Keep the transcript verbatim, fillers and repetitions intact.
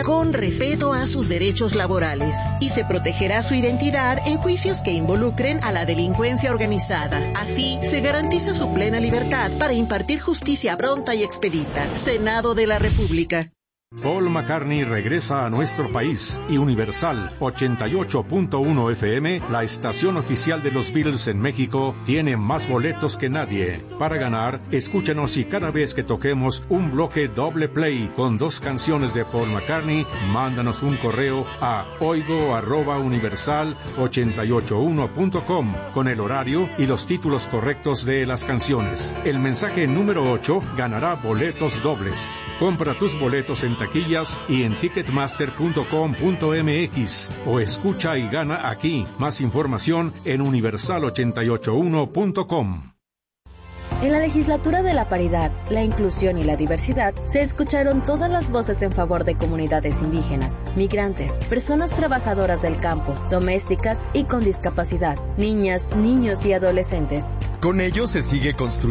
trabajará con respeto a sus derechos laborales y se protegerá su identidad en juicios que involucren a la delincuencia organizada. Así, se garantiza su plena libertad para impartir justicia pronta y expedita. Senado de la República. Paul McCartney regresa a nuestro país y Universal ochenta y ocho punto uno F M, la estación oficial de los Beatles en México, tiene más boletos que nadie. Para ganar, escúchenos y cada vez que toquemos un bloque doble play con dos canciones de Paul McCartney, mándanos un correo a oigo arroba universal ochenta y ocho uno punto com con el horario y los títulos correctos de las canciones. El mensaje número ocho ganará boletos dobles. Compra tus boletos en taquillas y en ticketmaster punto com punto m x o escucha y gana aquí. Más información en universal ochenta y ocho uno punto com. En la legislatura de la paridad, la inclusión y la diversidad, se escucharon todas las voces en favor de comunidades indígenas, migrantes, personas trabajadoras del campo, domésticas y con discapacidad, niñas, niños y adolescentes. Con ello se sigue construyendo